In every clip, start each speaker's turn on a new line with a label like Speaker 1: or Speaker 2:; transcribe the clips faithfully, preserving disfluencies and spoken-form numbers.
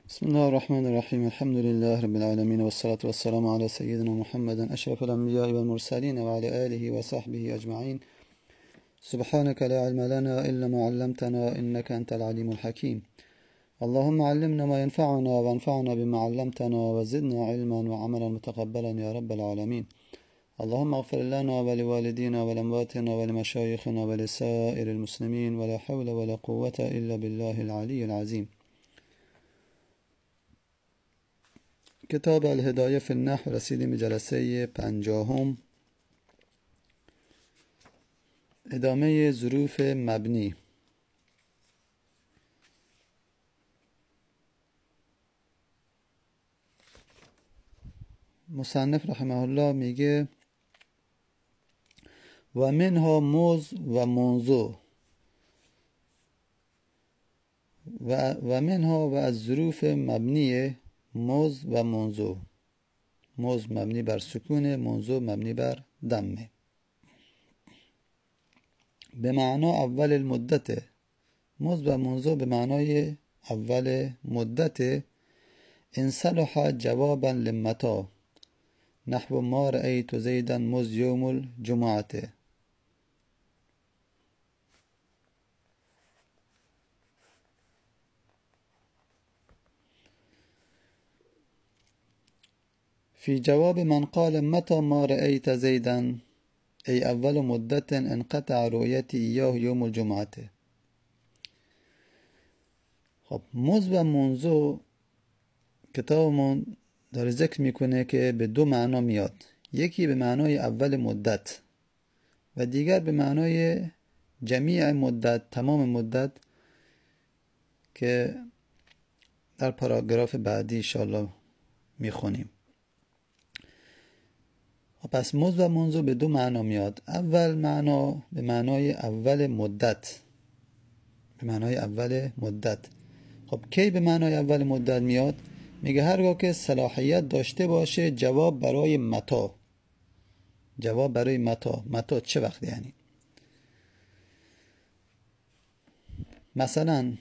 Speaker 1: بسم الله الرحمن الرحيم. الحمد لله رب العالمين، والصلاة والسلام على سيدنا محمد أشرف الأنبياء والمرسلين وعلى آله وصحبه أجمعين. سبحانك لا علم لنا إلا ما علمتنا إنك أنت العليم الحكيم. اللهم علمنا ما ينفعنا وانفعنا بما علمتنا وزدنا علما وعملا متقبلا يا رب العالمين. اللهم اغفر لنا ولوالدينا ولأمواتنا ولمشايخنا ولسائر المسلمين، ولا حول ولا قوة إلا بالله العلي العظيم. کتاب الهدایه فی النحو رسیدیم به جلسه پنجاهم، ادامه ظروف مبنی. مصنف رحمه الله میگه و منها موز و منزو و, و منها و از ظروف مبنی موز و منزو. موز مبنی بر سکون، منزو مبنی بر دمه. به معنا اول المدت. موز و منزو به معنای اول مدت. ان صلح جوابا لمتا نحو ما رأیت زیدا مز یوم الجمعه. في جواب من قال متى ما رأيت زيدا أي أول مدة انقطع رؤيتي إياه يوم الجمعة. خب موز و منزو کتابمون داره ذکر میکنه که به دو معنا میاد. یکی به معنای اول مدت و دیگر به معنای جمیع مدت، تمام مدت، که در پاراگراف بعدی انشاءالله میخونیم. پس موز و منزو به دو معنا میاد. اول معنا به معنای اول مدت، به معنای اول مدت. خب کی به معنای اول مدت میاد؟ میگه هرگاه که صلاحیت داشته باشه جواب برای متا. جواب برای متا. متا چه وقت یعنی؟ مثلا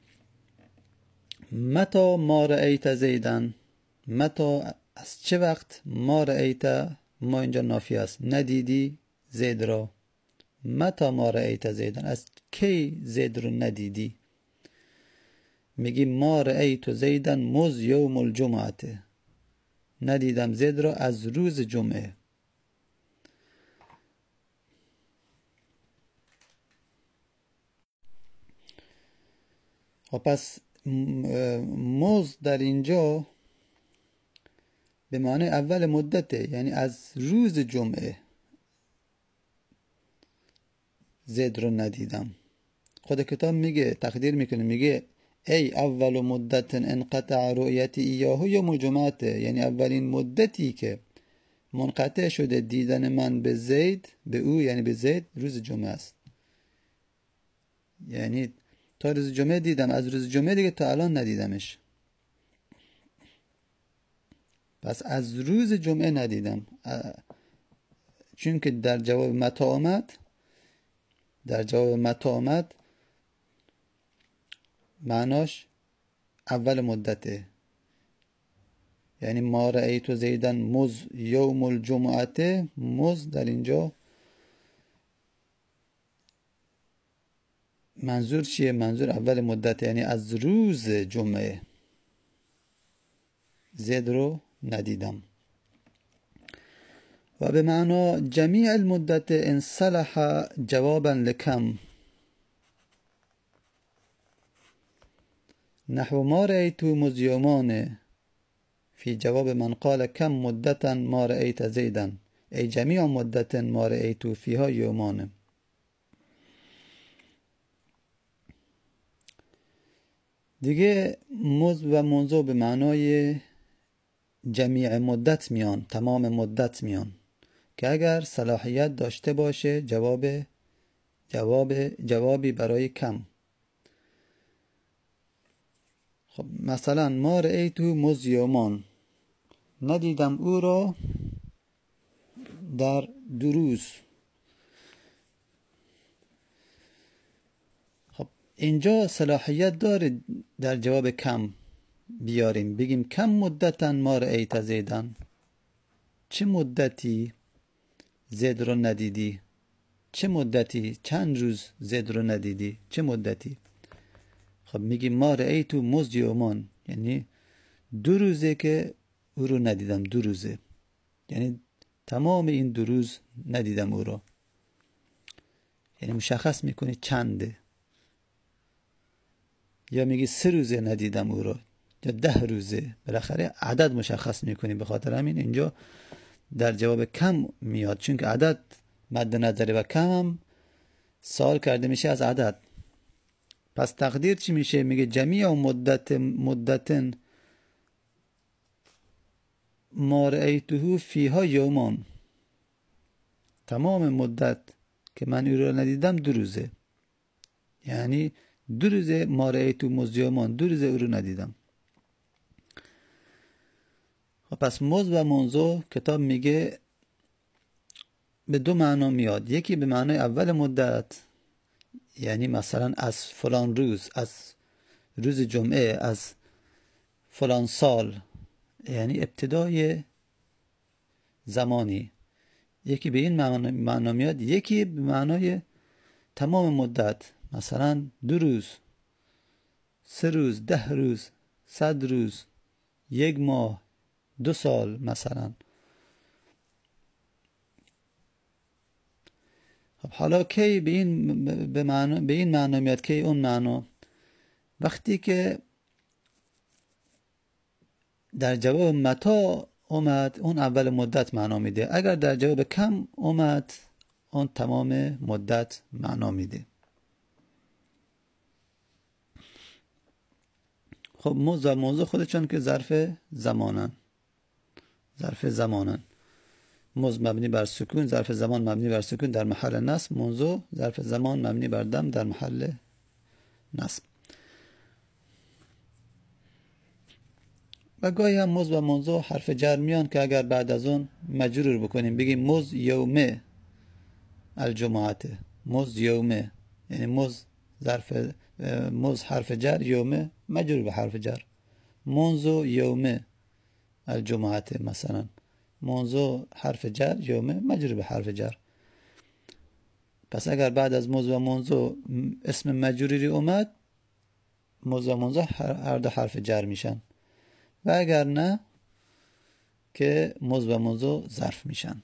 Speaker 1: متا ما رأیت زیدن. متا از چه وقت؟ ما رأیت، ما اینجا نافی است، ندیدی زید را. متا ما رأیت زیدن، از کی زید رو ندیدی؟ میگی ما رأیت زیدن مز یوم الجمعه، ندیدم زید را از روز جمعه. و پس مز در اینجا به معنی اول مدته، یعنی از روز جمعه زید رو ندیدم. خود کتاب میگه، تقدیر میکنه، میگه ای اول مدت انقطع رؤیتی ایاه یوم الجمعه، یعنی اولین مدتی که منقطع شده دیدن من به زید، به او یعنی به زید، روز جمعه است. یعنی تا روز جمعه دیدم، از روز جمعه دیگه تا الان ندیدمش. پس از روز جمعه ندیدم، چون که در جواب متا آمد، در جواب متا آمد معناش اول مدته. یعنی ما رأیت زیدن مز یوم الجمعه، مز در اینجا منظور چیه؟ منظور اول مدته، یعنی از روز جمعه زید رو ندیدم. و به معنا جمیع المدت ان صلح جوابا لکم نحو ما رأیت مز یومان فی جواب من قال کم مدتا ما رأیت زیدا ای جمیع مدت ما رأیت فیها یومان. دیگه موز و منزو به معنای جمیع مدت میان، تمام مدت میان، که اگر صلاحیت داشته باشه جواب جواب جوابی برای کم. خب مثلا ما رأیتو مز یومان، ندیدم او را در دو روز. خب اینجا صلاحیت داره در جواب کم، بیاریم بگیم کم مدتن ما رأیت زیدن، چه مدتی زید رو ندیدی، چه مدتی چند روز زید رو ندیدی، چه مدتی. خب میگیم ما رأیتو مزد یومان، یعنی دو روزه که او رو ندیدم، دو روزه، یعنی تمام این دو روز ندیدم او رو، یعنی مشخص میکنی چنده. یا میگی سه روزه ندیدم او رو یا ده روزه، بالاخره عدد مشخص میکنی. به خاطر همین اینجا در جواب کم میاد، چون که عدد مد نظره و کم هم سوال کرده میشه از عدد. پس تقدیر چی میشه؟ میگه جمیع مدت مدتن ما رأیته فیها یومان، تمام مدت که من او رو ندیدم دو روزه، یعنی دو روزه ما رأیته مزد یومان، دو روزه او رو ندیدم. پس مز و منذ کتاب میگه به دو معنا میاد. یکی به معنای اول مدت، یعنی مثلا از فلان روز، از روز جمعه، از فلان سال، یعنی ابتدای زمانی. یکی به این معنا میاد، یکی به معنای تمام مدت، مثلا دو روز، سه روز، ده روز، صد روز، یک ماه، دو سال مثلا. خب حالا کی به این به معنا به این معنا میاد، کی اون معنا؟ وقتی که در جواب متا اومد اون اول مدت معنا میده، اگر در جواب کم اومد اون تمام مدت معنا میده. خب مز و موضوع خودشون که ظرف زمانن، ظرف زمانن. مز مبنی بر سکون، ظرف زمان مبنی بر سکون در محل نصب، موضوع ظرف زمان مبنی بر دم در محل نصب. و گاهی هم مز و موضوع حرف جر میان که اگر بعد از اون مجرور بکنیم بگیم مز یومه الجمعه، مز یومه، یعنی مز ظرف مز حرف جر، یومه مجرور به حرف جر. منذ یومه الجمعه مثلا، منذ حرف جر، یومه مجرور به حرف جر. پس اگر بعد از مز و منذ اسم مجروری اومد، مز و منذ هر دو حرف جر میشن، و اگر نه که مز و منذ ظرف میشن.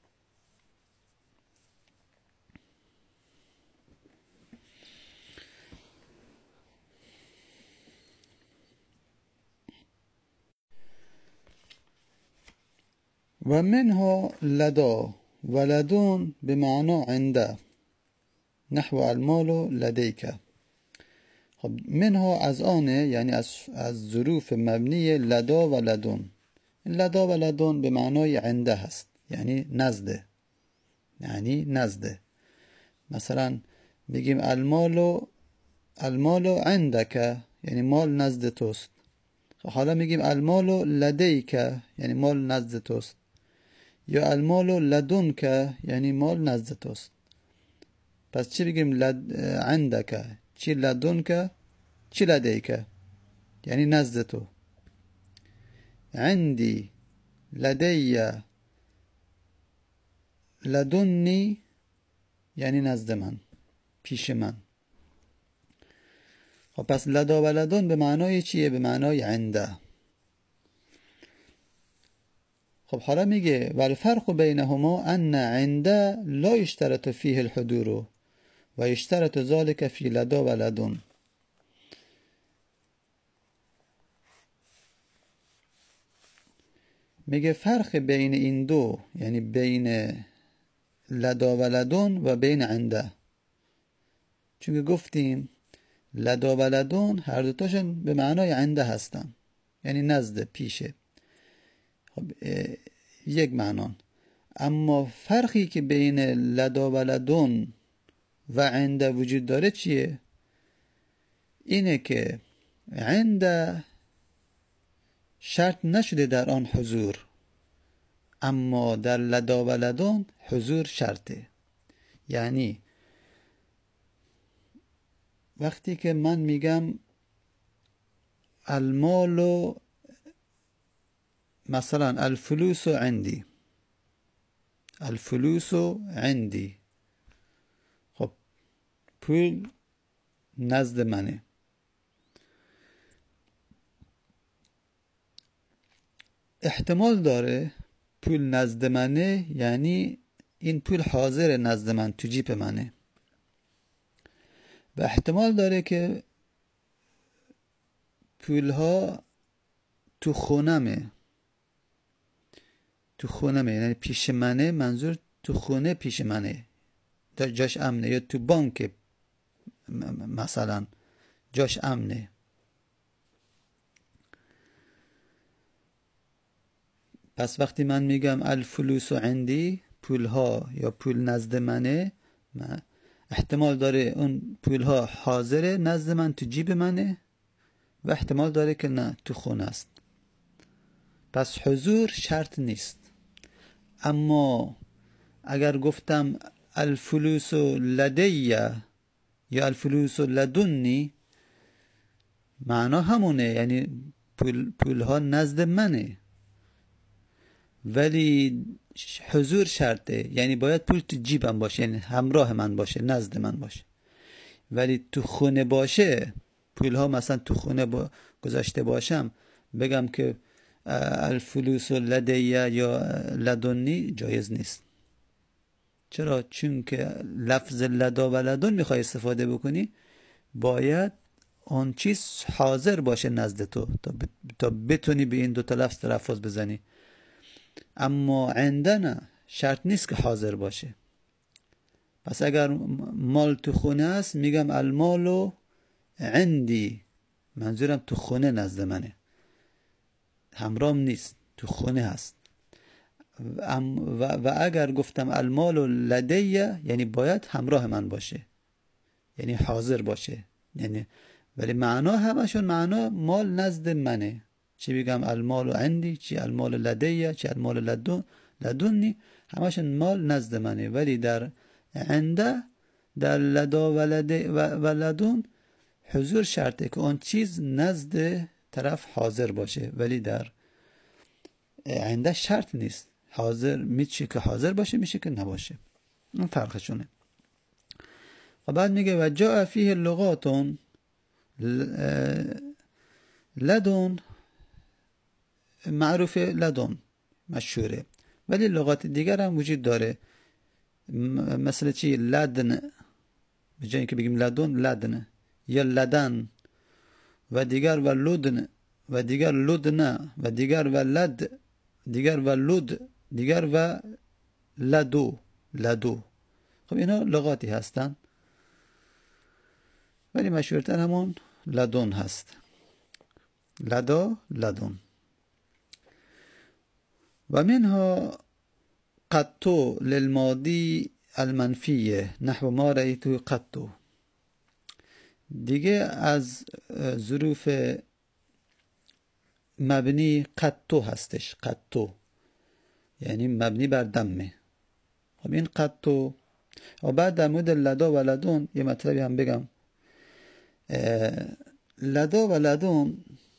Speaker 1: و منها لدا و لدون به معنا عنده نحو المال لدیک. خب منها از آنه، یعنی از از ظروف مبنی لدا و لدون. لدا و لدون به معنای عنده هست، یعنی نزده، یعنی نزده. مثلا میگیم المال المال عندک، یعنی مال نزد توست. حالا میگیم المال لدیک، یعنی مال نزد توست. یا المال لدنک، یعنی مال نزد توست. پس چی بگیم؟ لد... عندک، چی لدنک، چی لدیک، یعنی نزد تو. عندی، لدی، لدنی، یعنی نزد من، پیش من. خب پس لدا و لدن به معنای چیه؟ به معنای عنده. خب حالا میگه والفرق بینهما ان عنده لا یشترط فیه الحضور و یشترط ذلك فی لدا و لدن. میگه فرق بین این دو، یعنی بین لدا و لدن و بین عنده، چون گفتیم لدا و لدن هر دوتاشون به معنای عنده هستن، یعنی نزد، پیشه. خب یک معنان. اما فرقی که بین لدا و لدن و عنده وجود داره چیه؟ اینه که عنده شرط نشده در آن حضور، اما در لدا و لدن حضور شرطه. یعنی وقتی که من میگم المال مثلا الفلوس عندي، الفلوس عندی، خب پول نزد منه. احتمال داره پول نزد منه یعنی این پول حاضر نزد من تو جیب منه، و احتمال داره که پول ها تو خونمه، تو خونمه یعنی پیش منه، منظور تو خونه پیش منه، جاش امنه، یا تو بانک مثلا جاش امنه. پس وقتی من میگم الفلوس عندی، پول ها یا پول نزد منه، من احتمال داره اون پول ها حاضره نزد من تو جیب منه، و احتمال داره که نه تو خونه است. پس حضور شرط نیست. اما اگر گفتم الفلوس لدیه یا الفلوس لدنی، معنا همونه، یعنی پول, پول ها نزد منه، ولی حضور شرطه، یعنی باید پول تو جیبم باشه، یعنی همراه من باشه، نزد من باشه. ولی تو خونه باشه، پول ها مثلا تو خونه با گذاشته باشم، بگم که الفلوس لدیه یا لدنی، جایز نیست. چرا؟ چون که لفظ لدا و لدن میخوای استفاده بکنی، باید اون چیز حاضر باشه نزد تو تا بتونی به این دوتا لفظ تلفظ بزنی. اما عنده نه، شرط نیست که حاضر باشه. پس اگر مال تو خونه است، میگم المال عندی، منظورم تو خونه نزد منه، همرام نیست، تو خونه هست. و, و اگر گفتم المال لدیه، یعنی باید همراه من باشه، یعنی حاضر باشه، یعنی ولی معنا همشون معنا مال نزد منه. چی بگم المال عندی، چی المال لدیه، چی المال لدن لدنی، همشون مال نزد منه. ولی در عنده، در لدا و, و لدن حضور شرطه که اون چیز نزد طرف حاضر باشه، ولی در عنده شرط نیست. حاضر میشه که حاضر باشه، میشه که نباشه. اون فرقشونه. و بعد میگه و جاء فیه لغاتون لدن، معروف لدن مشهوره، ولی لغات دیگر هم وجود داره. مثل چی؟ لدن، به جای اینکه بگیم لدن، لدن یا لدن، و دیگر و لدن، و دیگر لدن، و دیگر و لد، دیگر و لد، دیگر و لدو، لدو. خب اینا لغاتی هستن، ولی مشهورتر همون لدن هست. لدا، لدن. و منها قطو للماضی المنفیه نحو ما رأیتو قطو. دیگه از ظروف مبنی قطو هستش، قطو یعنی مبنی بر دمه. خب این قطو. و بعد در مورد لدا و لدن یه مطلبی هم بگم. لدا و لدن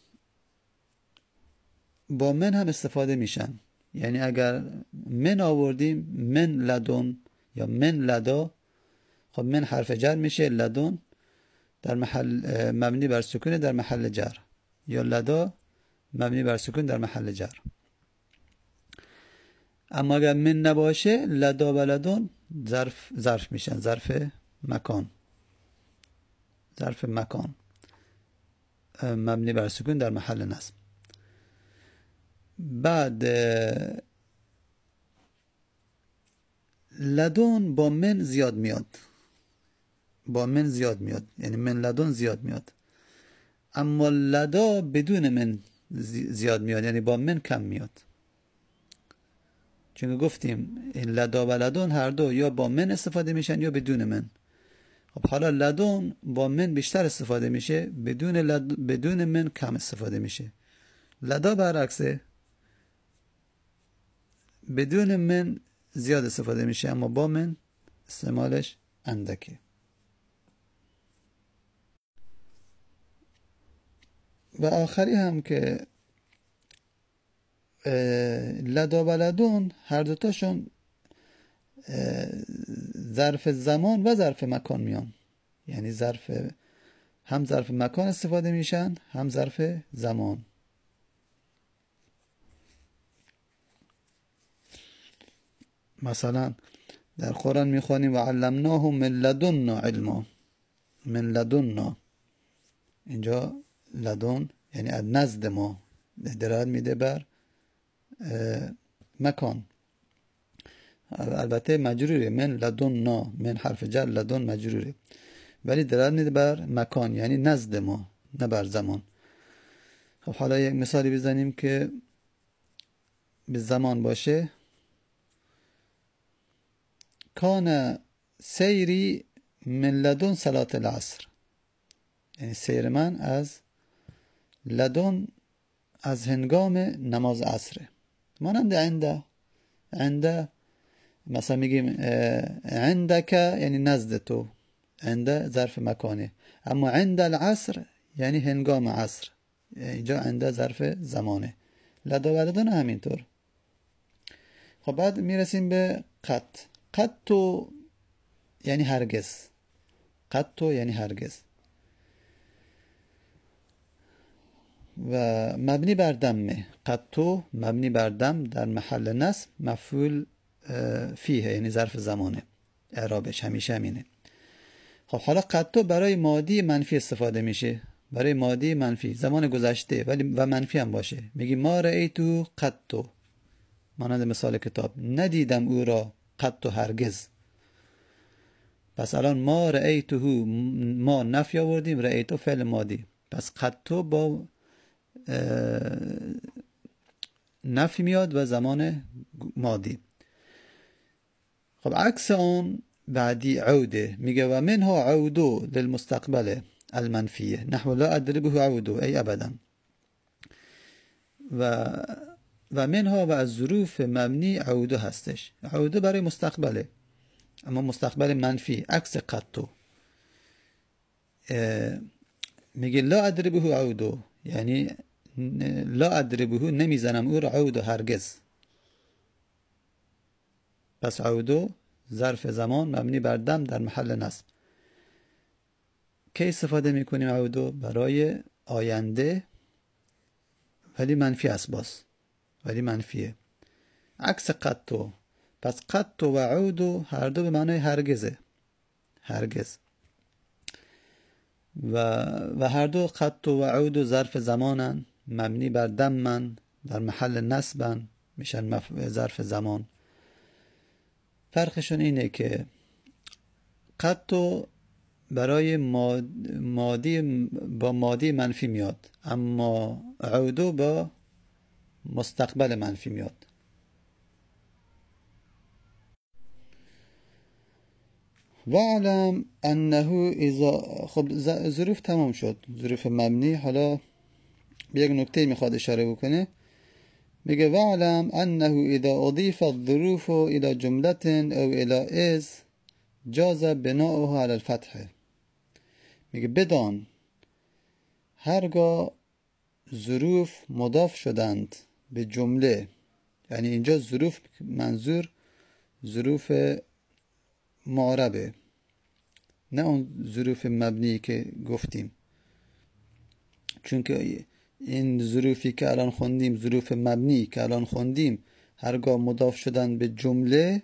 Speaker 1: با من هم استفاده میشن، یعنی اگر من آوردیم، من لدن یا من لدا، خب من حرف جر میشه، لدن در محل مبنی بر سکون در محل جر، یا لدا مبنی بر سکون در محل جر. اما اگر من نباشه، لدا و لدن ظرف ظرف میشن، ظرف مکان، ظرف مکان مبنی بر سکون در محل نصب. بعد لدن با من زیاد میاد، با من زیاد میاد، یعنی من لدن زیاد میاد. اما لدا بدون من زیاد میاد، یعنی با من کم میاد. چون گفتیم این لدا و لدن هر دو یا با من استفاده میشن یا بدون من. خب حالا لدن با من بیشتر استفاده میشه، بدون لد... بدون من کم استفاده میشه. لدا برعکسه، بدون من زیاد استفاده میشه، اما با من استعمالش اندکه. و آخری هم که لدا و لدون هر دوتاشون ظرف زمان و ظرف مکان میان، یعنی ظرف هم ظرف مکان استفاده میشن هم ظرف زمان. مثلا در قرآن میخوانیم و علمناه من لدنا علما. من لدنا، اینجا لدن یعنی از نزد ما، دلالت میده بر مکان. البته مجروره، من لدنا، من حرف جر، لدن مجروره، ولی دلالت میده بر مکان یعنی نزد ما، نه بر زمان. خب حالا یک مثالی بزنیم که به زمان باشه. کان سیری من لدن صلاة العصر، یعنی سیر من از لدن، از هنگام نماز عصره. مانند عنده. عنده مثلا میگیم عندک یعنی نزد تو، عنده ظرف مکانه، اما عند العصر یعنی هنگام عصر، اینجا عنده ظرف زمانه. لدا و لدن همینطور. خب بعد میرسیم به قط. قطو یعنی هرگز. قطو یعنی هرگز و مبنی بر دمه. قطو مبنی بر دم در محل نصب، مفعول فیه یعنی ظرف زمانه، اعرابش همیشه همینه. خب حالا قطو برای ماضی منفی استفاده میشه، برای ماضی منفی زمان گذشته ولی و منفی هم باشه. میگی ما رأیتو قطو، مانند مثال کتاب، ندیدم او را قطو هرگز. پس الان ما رأیتو، ما نفی آوردیم، رأیتو فعل ماضی، پس قطو با نفی میاد و زمان ماضی. خب عکس اون بعدی عوده، میگه و منها عودو للمستقبل المنفیه نحو لا ادربه عودو ای ابدا. و و منها و از ظروف مبنی عودو هستش. عودو برای مستقبله، اما مستقبل منفی، عکس قطو. میگه لا ادربه عودو یعنی لا ادربه نمیزنم او را عودو هرگز. پس عودو ظرف زمان مبنی بر دم در محل نصب. کی استفاده میکنیم عودو؟ برای آینده ولی منفی است، باز ولی منفیه، عکس قطو. پس قطو و عودو هر دو به معنای هرگزه، هرگز. و و هر دو قطو و عودو ظرف زمانن، مبنی بر دمن، در محل نصبن، میشن مف... ظرف زمان. فرقشون اینه که قطو برای ماضی با ماضی منفی میاد، اما عودو با مستقبل منفی میاد. وعلم انه اذا، خب ظروف تمام شد، ظروف مبنی. حالا به یک نکته میخواد اشاره بکنه. میگه وعلم انه اذا اضیف الظروف الى جمله او الى از جاز بناؤها على الفتح. میگه بدان هرگاه ظروف مضاف شدند به جمله، یعنی اینجا ظروف منظور ظروف معربه، نه اون ظروف مبنی که گفتیم، چون که این ظروفی که الان خوندیم، ظروف مبنی که الان خوندیم، هرگاه مضاف شدن به جمله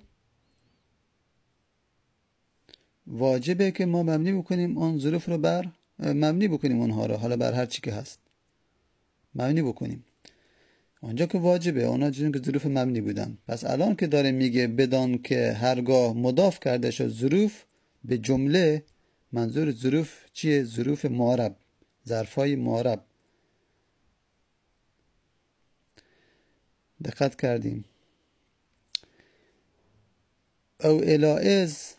Speaker 1: واجبه که ما مبنی بکنیم اون ظروف رو بر مبنی بکنیم اونها رو، حالا بر هر چی که هست مبنی بکنیم. اونجا که واجبه، اونا چون که ظروف مبنی بودن. پس الان که داره میگه بدان که هرگاه مضاف کرده شد ظروف به جمله، منظور ظروف چیه؟ ظروف معرب، ظرفای معرب. دقت کردیم. او الاز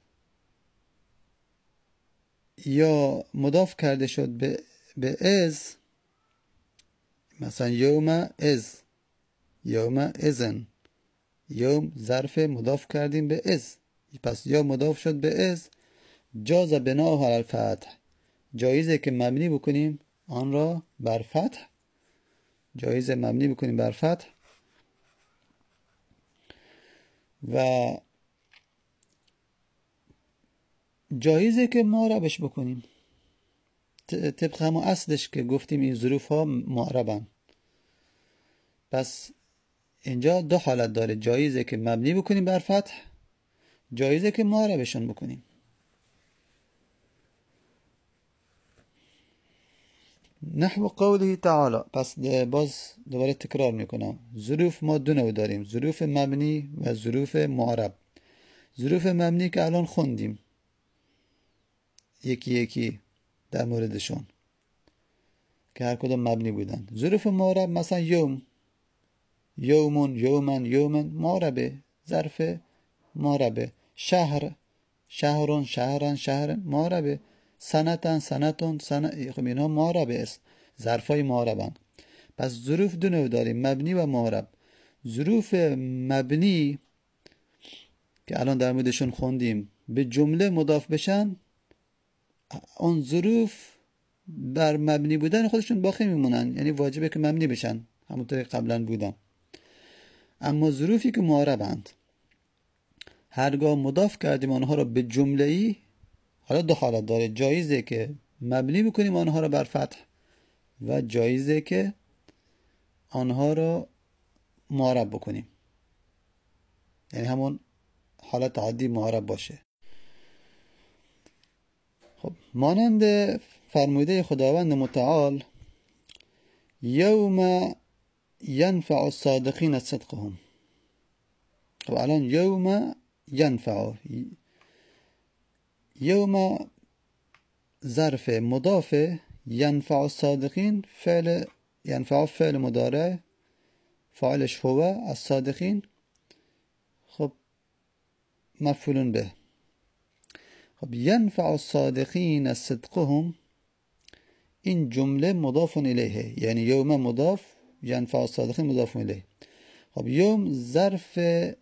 Speaker 1: یا مضاف کرده شد به به از، مثلا یوم از، یوم ازن، یوم ظرف مضاف کردیم به از، پس یا مضاف شد به از، جاز بناؤها علی الفتح، جایزه که مبنی بکنیم آن را بر فتح، جایز مبنی بکنیم بر فتح. و جایزه که معربش بکنیم طبق همون اصلش که گفتیم این ظروف ها معربن. پس اینجا دو حالت داره، جایزه که مبنی بکنیم بر فتح، جایزه که معربشون بکنیم. نحو قوله تعالی، پس باز دوباره تکرار میکنم، ظروف ما دو نوع داریم، ظروف مبنی و ظروف معرب. ظروف مبنی که الان خوندیم یکی یکی در موردشون که هر کدام مبنی بودن. ظروف معرب مثلا یوم، یومون، یومن، یومن معربه، ظرف معربه. شهر، شهرون، شهرن، شهرن معربه. سنتن، سنتون، سنت، خب اینا معربه است، ظرفای معربن. پس ظروف دو نوع داریم، مبنی و معرب. ظروف مبنی که الان در موردشون خوندیم به جمله مضاف بشن، اون ظروف بر مبنی بودن خودشون باقی میمونن، یعنی واجبه که مبنی بشن همونطور که قبلا بودن. اما ظروفی که معربند هرگاه مضاف کردیم آنها را به جمله ای، حالا دو حالت داره، جایزه که مبنی بکنیم آنها را بر فتح و جایزه که آنها را معرب بکنیم، یعنی همون حالت عادی معرب باشه. خب مانند فرموده خداوند متعال یوم ینفع الصادقین صدقهم. خب الان یوم ینفع، یوم ظرف مضاف، ینفع الصادقین فعل، ینفع فعل مضارع فاعلش هو، الصادقین خب مفعول به. خب ینفع الصادقین صدقهم، این جمله مضاف الیه، یعنی یوم مضاف، ینفع الصادقین مضاف الیه. خب یوم ظرف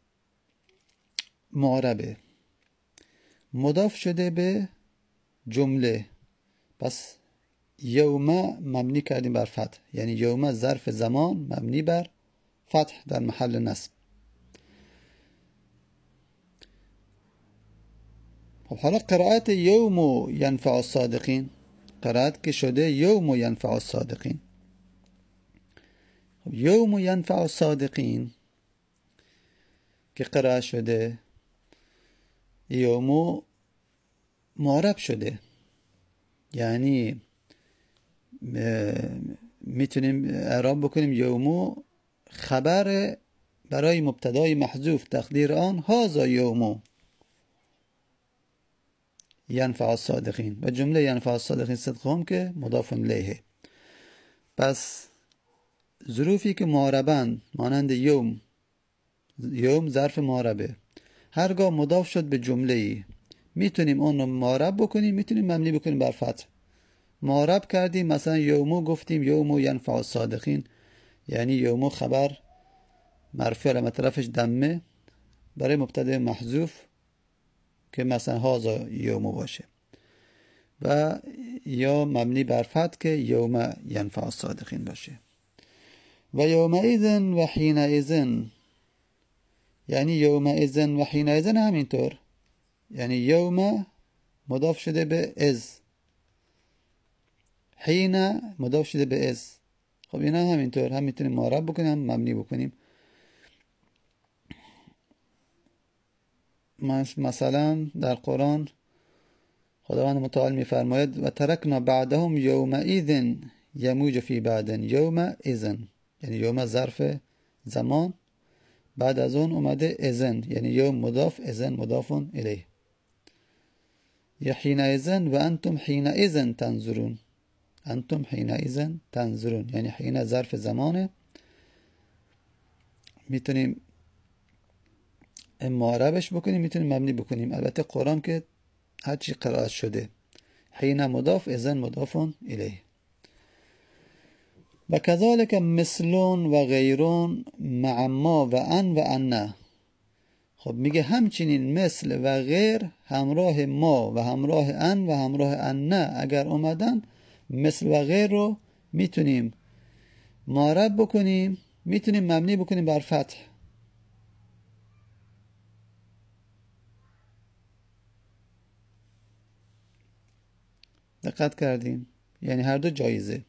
Speaker 1: معربه مضاف شده به جمله، پس یوم مبنی کردیم بر فتح، یعنی یوم ظرف زمان مبنی بر فتح در محل نصب. خب حالا قرائت یوم ینفع الصادقین، قرائت که شده یوم ینفع الصادقین. خب یوم ینفع الصادقین که قرائت شده یوم معرب شده، یعنی میتونیم اعراب بکنیم یوم خبر برای مبتدای محذوف، تقدیر آن هذا یوم ینفع الصادقین، و جمله ینفع الصادقین صدقهم که مضاف الیه. پس ظروفی که معربن مانند یوم، یوم ظرف معربه، هرگاه مضاف شد به جمله ای میتونیم اون رو معرب بکنیم، میتونیم مبنی بکنیم بر فتح. معرب کردیم مثلا یومو گفتیم یومو ینفع الصادقین، یعنی یومو خبر مرفوع علامت طرفش دمه برای مبتدا محذوف که مثلا هازا یومو باشه، و یا مبنی بر فتح که یوم ینفع الصادقین باشه. و یومئذ و حینئذ، یعنی یومئذ و حینئذ همینطور، یعنی یوم مضاف شده به از، حین مضاف شده به از. خب اینا همینطور هم میتونیم معرب بکنیم هم مبنی بکنیم. مثلا در قرآن خداوند متعال میفرماید و ترکنا بعدهم یومئذ یموج فی بعد، یومئذ یعنی یوم ظرف زمان، بعد از اون اومده اذن، یعنی یوم مضاف، اذن مضاف الیه. یا حینئذ و انتم حینئذ تنظرون، انتم حینئذ تنظرون، یعنی حین ظرف زمانه، میتونیم معربش بکنیم میتونیم مبنی بکنیم. البته قرآن که هرچی قرائت شده حین مضاف، اذن مضاف الیه. و کذالک مثلون و غیرون مع ما و ان و ان. خب میگه همچنین مثل و غیر همراه ما و همراه ان و همراه ان اگر اومدن مثل و غیر رو میتونیم معرب بکنیم، میتونیم مبنی بکنیم بر فتح. دقت کردیم؟ یعنی هر دو جایزه.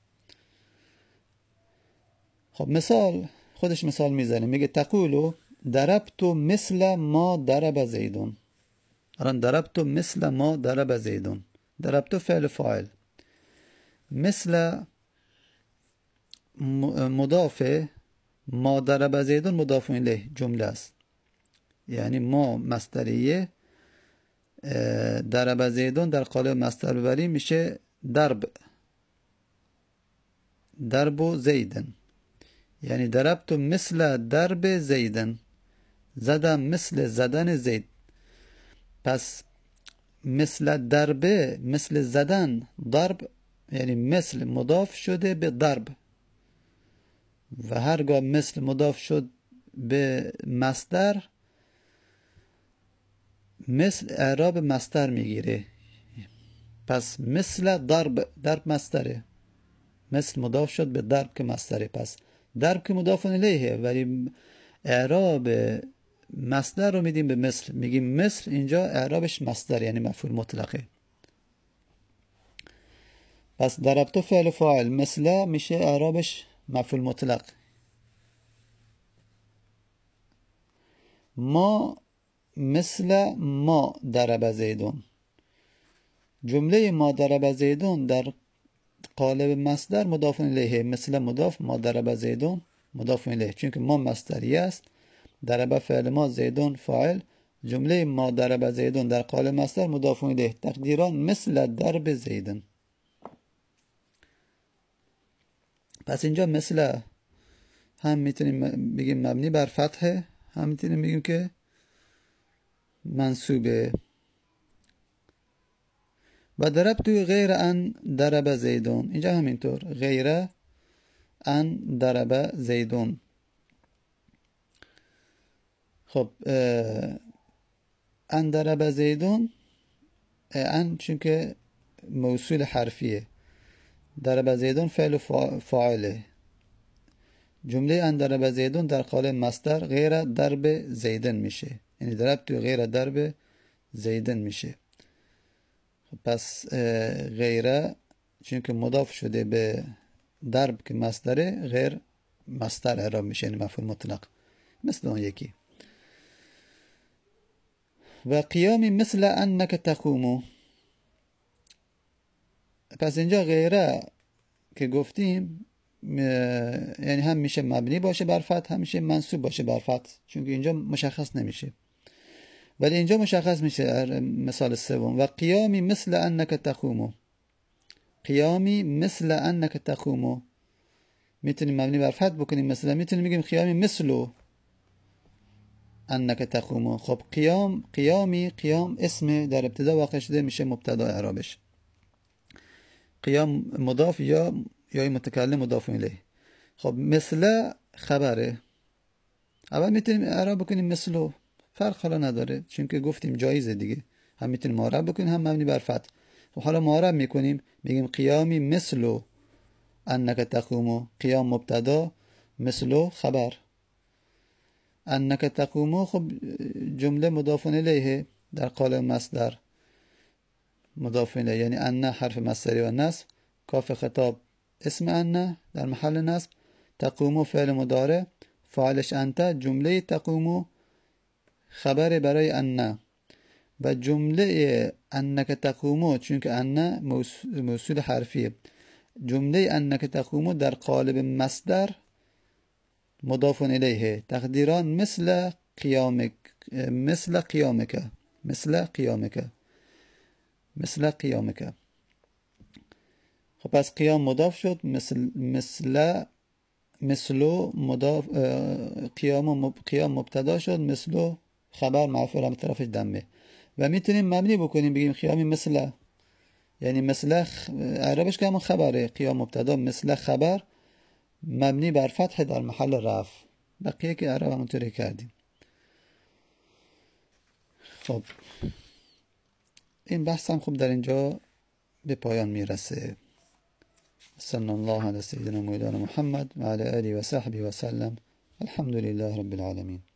Speaker 1: خب مثال خودش مثال میزنه، میگه تقولو ضربتو مثل ما ضرب زیدون. الان ضربتو مثل ما ضرب زیدون، ضربتو فعل فاعل، مثل مضاف، ما ضرب زیدون مضاف الیه جمله است. یعنی ما مصدریه، ضرب زیدون در قالب مصدر ببریم میشه ضرب، ضرب زیدن. یعنی ضربتو مثل ضرب زیدن، زدم مثل زدن زید. پس مثل ضربه، مثل زدن، ضرب یعنی مثل مضاف شده به ضرب و هرگاه مثل مضاف شد به مصدر، مثل اعراب مصدر میگیره. پس مثل ضرب، ضرب مصدره، مثل مضاف شد به ضرب که مصدره. پس ضرب که مضاف الیه، ولی اعراب مصدر رو میدیم به مثل، میگیم مثل اینجا اعرابش مصدر یعنی مفعول مطلقه. پس ضربتو فعل فاعل، مثل میشه اعرابش مفعول مطلق. ما مثل ما ضرب زیدون، جمله ما ضرب زیدون در قالب مصدر مضاف الیه، مثل مضاف، ما ضرب زیدون مضاف الیه، چون که ما مصدری است، ضرب فعل ما، زیدون فاعل، جمله ما ضرب زیدون در قالب مصدر مضاف الیه، تقدیران مثل ضرب زیدن. پس اینجا مثل هم میتونیم بگیم مبنی بر فتحه، هم میتونیم بگیم که منصوبه. و ضربتو غیر ان ضرب زیدون، اینجا همینطور، غیر ان ضرب زیدون. خب ان ضرب زیدون، ان چون که موصول حرفیه، ضرب زیدون فعل فاعله، جمله ان ضرب زیدون در قالب مصدر غیر ضرب زیدن میشه، یعنی ضربتو غیر ضرب زیدن میشه. پس غیره چون که مضاف شده به ضرب که مصدره، غیر مصدر اعراب میشه، یعنی مفعول مطلق، مثل اون یکی. و قیامی مثل انک تقومو. پس اینجا غیره که گفتیم یعنی هم میشه مبنی باشه بر فتح، هم میشه منصوب باشه بر فتح، چون که اینجا مشخص نمیشه، ولی اینجا مشخص میشه. مثال سوم، و قیامی مثل انک تقومو، قیامی مثل انک تقومو میتونیم مبنی بر فتح بکنیم، مثلا میتونیم بگیم قیامی مثلو انک تقومو. خب قیام، قیامی، قیام اسم در ابتدا واقع شده میشه مبتدا اعرابش، قیام مضاف یا یا متکلم مضاف الیه. خب مثل خبره، اول میتونیم اعراب بکنیم مثلو، فرق حالا نداره چون که گفتیم جایزه دیگه، هم میتونیم معرب بکنیم هم مبنی بر فتح. خب حالا معرب میکنیم، میگیم قیامی مثلو انک تقومو، قیام مبتدا، مثلو خبر. انک تقومو خب جمله مضاف الیه در قالب مصدر مضاف الیه، یعنی ان حرف مصدری و نصب، کاف خطاب اسم ان در محل نصب، تقومو فعل مضارع فاعلش انت، جمله تقومو خبر برای ان، و جمله انک تقومو چون که ان موصول حرفیه، جمله انک تقومو در قالب مصدر مضاف الیه، تقدیران مثل قیامک، مثل قیامک، مثل قیامک، مثل قیامک. خب پس قیام مضاف شد، مثل مثل مثلو مضاف، قیام قیام مبتدا شد، مثلو خبر مرفوع علامت رفعش دمه. و میتونیم مبنی بکنیم بگیم قیامی مثل، یعنی مثل اعرابش که همون خبره، قیام مبتدا، مثل خبر مبنی بر فتح در محل رفع. بقیه که اعراب همونطوری کردیم. خب این بحث هم خب در اینجا به پایان میرسه. Sallallahu ala seyyidina Mevlana Muhammed ve ala alihi ve sahbihi ve sellem. Elhamdülillahi Rabbil alemin.